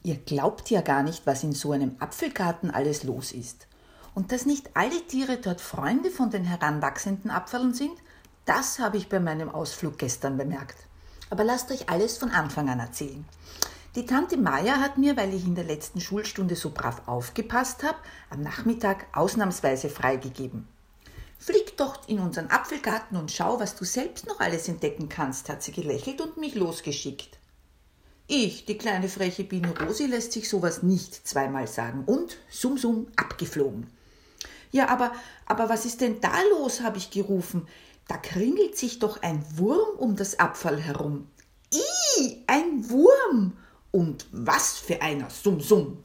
Ihr glaubt ja gar nicht, was in so einem Apfelgarten alles los ist. Und dass nicht alle Tiere dort Freunde von den heranwachsenden Apfeln sind, das habe ich bei meinem Ausflug gestern bemerkt. Aber lasst euch alles von Anfang an erzählen. Die Tante Maja hat mir, weil ich in der letzten Schulstunde so brav aufgepasst habe, am Nachmittag ausnahmsweise freigegeben. Flieg doch in unseren Apfelgarten und schau, was du selbst noch alles entdecken kannst, hat sie gelächelt und mich losgeschickt. Ich, die kleine freche Biene Rosi, lässt sich sowas nicht zweimal sagen und summ summ abgeflogen. Ja, aber was ist denn da los, habe ich gerufen. Da kringelt sich doch ein Wurm um das Apfel herum. Ih, ein Wurm! Und was für einer, summ summ.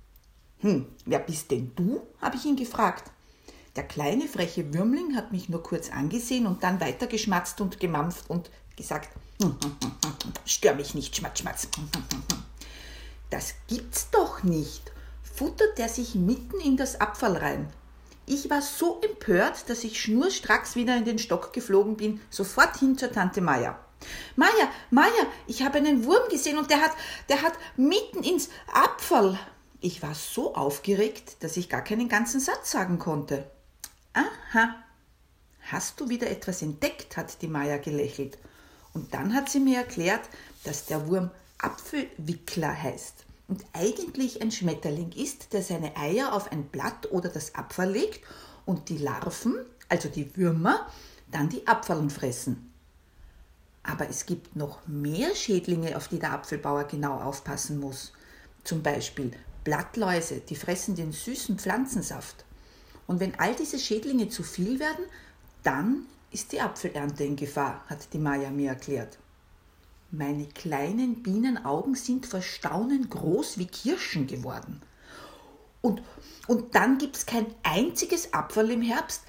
Wer bist denn du, habe ich ihn gefragt. Der kleine freche Würmling hat mich nur kurz angesehen und dann weitergeschmatzt und gemampft und gesagt, stör mich nicht, schmatz, schmatz. Das gibt's doch nicht, futtert er sich mitten in das Apfel rein. Ich war so empört, dass ich schnurstracks wieder in den Stock geflogen bin, sofort hin zur Tante Maja. Maja, ich habe einen Wurm gesehen und der hat mitten ins Apfel. Ich war so aufgeregt, dass ich gar keinen ganzen Satz sagen konnte. Aha, hast du wieder etwas entdeckt, hat die Maja gelächelt. Und dann hat sie mir erklärt, dass der Wurm Apfelwickler heißt und eigentlich ein Schmetterling ist, der seine Eier auf ein Blatt oder das Apfel legt und die Larven, also die Würmer, dann die Apfeln fressen. Aber es gibt noch mehr Schädlinge, auf die der Apfelbauer genau aufpassen muss. Zum Beispiel Blattläuse, die fressen den süßen Pflanzensaft. Und wenn all diese Schädlinge zu viel werden, dann ist die Apfelernte in Gefahr, hat die Maja mir erklärt. Meine kleinen Bienenaugen sind vor Staunen groß wie Kirschen geworden. Und dann gibt's kein einziges Apfel im Herbst.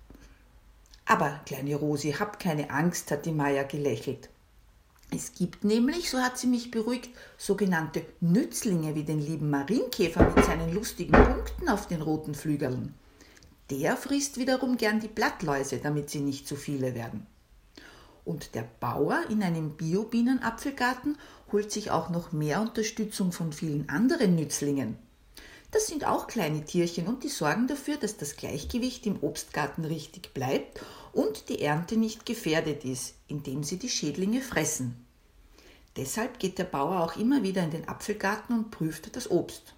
Aber, kleine Rosi, hab keine Angst, hat die Maja gelächelt. Es gibt nämlich, so hat sie mich beruhigt, sogenannte Nützlinge wie den lieben Marienkäfer mit seinen lustigen Punkten auf den roten Flügeln. Der frisst wiederum gern die Blattläuse, damit sie nicht zu viele werden. Und der Bauer in einem Bio-Bienenapfelgarten holt sich auch noch mehr Unterstützung von vielen anderen Nützlingen. Das sind auch kleine Tierchen und die sorgen dafür, dass das Gleichgewicht im Obstgarten richtig bleibt und die Ernte nicht gefährdet ist, indem sie die Schädlinge fressen. Deshalb geht der Bauer auch immer wieder in den Apfelgarten und prüft das Obst.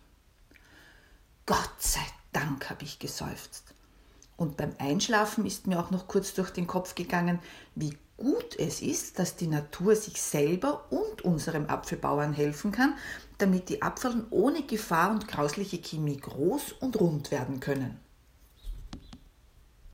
Gott sei Dank, habe ich geseufzt. Und beim Einschlafen ist mir auch noch kurz durch den Kopf gegangen, wie gut es ist, dass die Natur sich selber und unserem Apfelbauern helfen kann, damit die Apfeln ohne Gefahr und grausliche Chemie groß und rund werden können.